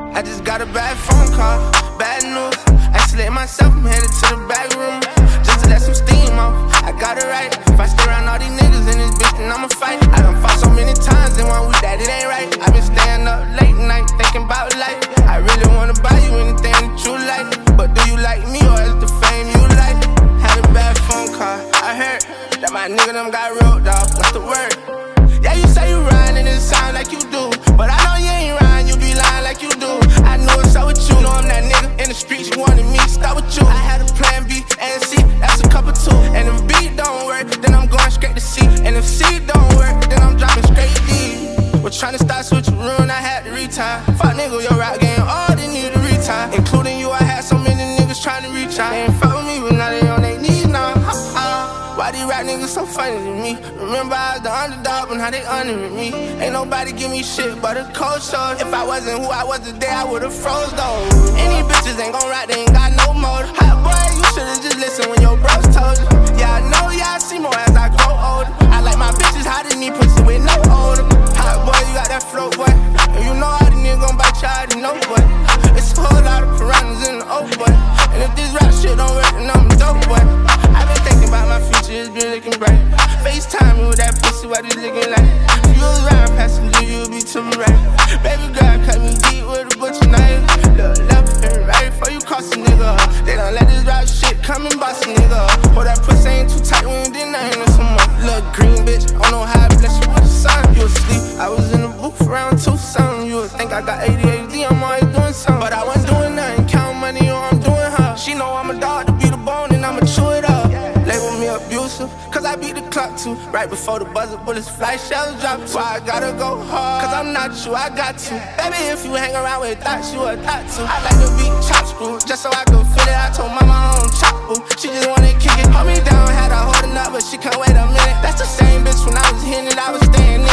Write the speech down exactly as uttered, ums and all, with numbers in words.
I just got a bad phone call, bad news. I slit myself, I'm headed to the back room just to let some steam off. I got it right. If I stay around all these niggas in this bitch, then I'ma fight. I done fought so many times in one week that it ain't right. I been staying up late night thinking about life. I really wanna buy you anything that you like, but do you like me or is the fame you like? Had a bad phone call, I heard that my nigga them got rolled off. What's the word? Yeah, you say you riding and it sound like you do, but I know you ain't riding, you be lying like you do. I know it's up with you, know I'm that nigga in the streets, you wanted me, start with you. I had a plan B and C, that's a couple too. And if B don't work, then I'm going straight to C. And if C don't work, then I'm dropping straight D. We're trying to start switching run, I had to retire. Fuck nigga, your rap game, all they need to retire. Including you, I had so many niggas trying to reach out. They ain't fuck with me, but now they on their knees now. Why these rap niggas so funny to me? Remember I was the underdog, but now they honoring me. Ain't nobody give me shit but a cold show. If I wasn't who I was today, I would've froze though. Any bitches ain't gon' rap, they ain't got no motive. Hot boy, you should've just listened when your bros told you. Yeah, I know, yeah, I see more as I grow older. I like my bitches hotter than me, pussy with no odor. Hot boy, you got that flow, boy. And you know all these niggas gon' bite you, I already know, boy. It's a whole lot of piranhas in the old boy. And if this rap shit don't work, then I'm a dope boy. I been thinking about my future, it's been looking bright. FaceTime me with that pussy, what it's looking like. If you was around passenger, you'll be to my right. Baby girl, cut me deep with a butcher knife. Look left and right before you cross a nigga. They don't let this rap shit come and boss a nigga. Hold that pussy ain't too tight when you did nothing with someone. Look green bitch, I don't know how I bless you with the sun. You asleep, I was in the booth around two something. You would think I got A D H D, I'm always doing something. But I wasn't doing nothing, counting money or I'm doing her. She know I'm a dog to be the bone and I'ma chew it up. Label me abusive, cause I beat the clock too. Right before the buzzer bullets fly, shells drop. Why I gotta go hard, cause I'm not you, I got to. Baby, if you hang around with thoughts, you a thought to. I like to be chop screw, just so I could feel it. I told mama I don't chop boo, she just wanna kick it. Hold me down, had her holding up, but she can't wait a minute. That's the same bitch when I was hitting it, I was staying in.